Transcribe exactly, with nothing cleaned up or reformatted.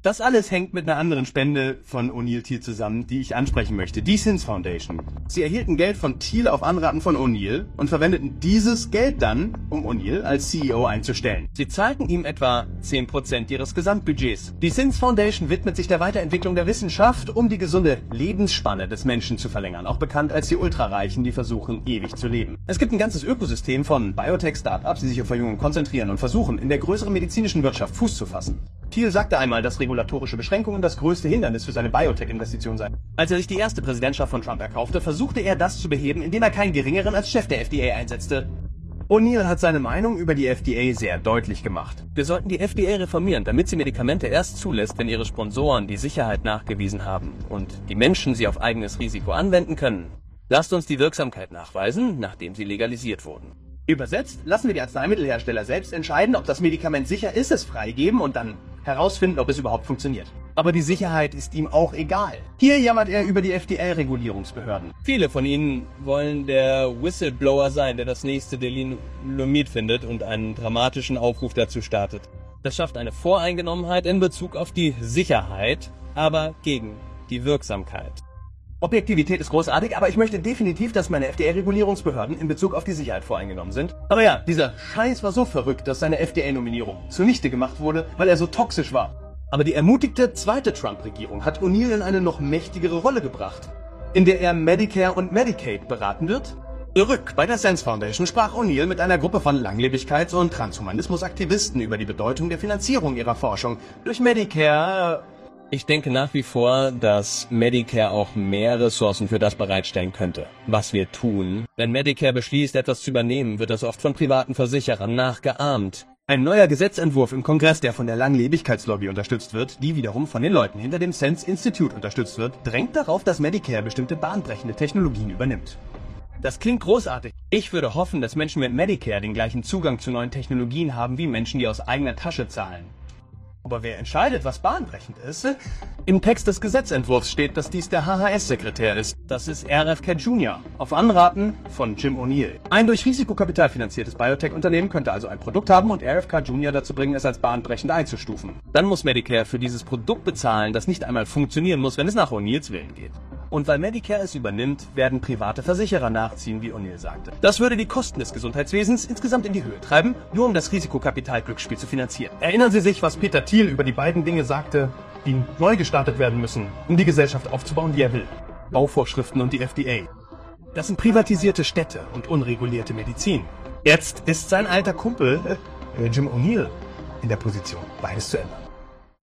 Das alles hängt mit einer anderen Spende von O'Neill Thiel zusammen, die ich ansprechen möchte, die Sins Foundation. Sie erhielten Geld von Thiel auf Anraten von O'Neill und verwendeten dieses Geld dann, um O'Neill als C E O einzustellen. Sie zahlten ihm etwa zehn Prozent ihres Gesamtbudgets. Die Sins Foundation widmet sich der Weiterentwicklung der Wissenschaft, um die gesunde Lebensspanne des Menschen zu verlängern, auch bekannt als die Ultrareichen, die versuchen, ewig zu leben. Es gibt ein ganzes Ökosystem von Biotech-Startups, die sich auf Verjüngung konzentrieren und versuchen, in der größeren medizinischen Wirtschaft Fuß zu fassen. Thiel sagte einmal, dass regulatorische Beschränkungen das größte Hindernis für seine Biotech-Investition seien. Als er sich die erste Präsidentschaft von Trump erkaufte, versuchte er das zu beheben, indem er keinen geringeren als Chef der F D A einsetzte. O'Neill hat seine Meinung über die F D A sehr deutlich gemacht. Wir sollten die F D A reformieren, damit sie Medikamente erst zulässt, wenn ihre Sponsoren die Sicherheit nachgewiesen haben und die Menschen sie auf eigenes Risiko anwenden können. Lasst uns die Wirksamkeit nachweisen, nachdem sie legalisiert wurden. Übersetzt, lassen wir die Arzneimittelhersteller selbst entscheiden, ob das Medikament sicher ist, es freigeben und dann herausfinden, ob es überhaupt funktioniert. Aber die Sicherheit ist ihm auch egal. Hier jammert er über die F D A-Regulierungsbehörden. Viele von ihnen wollen der Whistleblower sein, der das nächste Delinumid findet und einen dramatischen Aufruf dazu startet. Das schafft eine Voreingenommenheit in Bezug auf die Sicherheit, aber gegen die Wirksamkeit. Objektivität ist großartig, aber ich möchte definitiv, dass meine F D A-Regulierungsbehörden in Bezug auf die Sicherheit voreingenommen sind. Aber ja, dieser Scheiß war so verrückt, dass seine F D A-Nominierung zunichte gemacht wurde, weil er so toxisch war. Aber die ermutigte zweite Trump-Regierung hat O'Neill in eine noch mächtigere Rolle gebracht, in der er Medicare und Medicaid beraten wird. Zurück bei der Sens Foundation sprach O'Neill mit einer Gruppe von Langlebigkeits- und Transhumanismus-Aktivisten über die Bedeutung der Finanzierung ihrer Forschung durch Medicare. Ich denke nach wie vor, dass Medicare auch mehr Ressourcen für das bereitstellen könnte, was wir tun. Wenn Medicare beschließt, etwas zu übernehmen, wird das oft von privaten Versicherern nachgeahmt. Ein neuer Gesetzentwurf im Kongress, der von der Langlebigkeitslobby unterstützt wird, die wiederum von den Leuten hinter dem Sens Institute unterstützt wird, drängt darauf, dass Medicare bestimmte bahnbrechende Technologien übernimmt. Das klingt großartig. Ich würde hoffen, dass Menschen mit Medicare den gleichen Zugang zu neuen Technologien haben wie Menschen, die aus eigener Tasche zahlen. Aber wer entscheidet, was bahnbrechend ist? Im Text des Gesetzentwurfs steht, dass dies der H H S-Sekretär ist. Das ist R F K Junior Auf Anraten von Jim O'Neill. Ein durch Risikokapital finanziertes Biotech-Unternehmen könnte also ein Produkt haben und R F K Junior dazu bringen, es als bahnbrechend einzustufen. Dann muss Medicare für dieses Produkt bezahlen, das nicht einmal funktionieren muss, wenn es nach O'Neills Willen geht. Und weil Medicare es übernimmt, werden private Versicherer nachziehen, wie O'Neill sagte. Das würde die Kosten des Gesundheitswesens insgesamt in die Höhe treiben, nur um das Risikokapital-Glücksspiel zu finanzieren. Erinnern Sie sich, was Peter Thiel über die beiden Dinge sagte, die neu gestartet werden müssen, um die Gesellschaft aufzubauen, die er will. Bauvorschriften und die F D A. Das sind privatisierte Städte und unregulierte Medizin. Jetzt ist sein alter Kumpel, äh, Jim O'Neill, in der Position, beides zu ändern.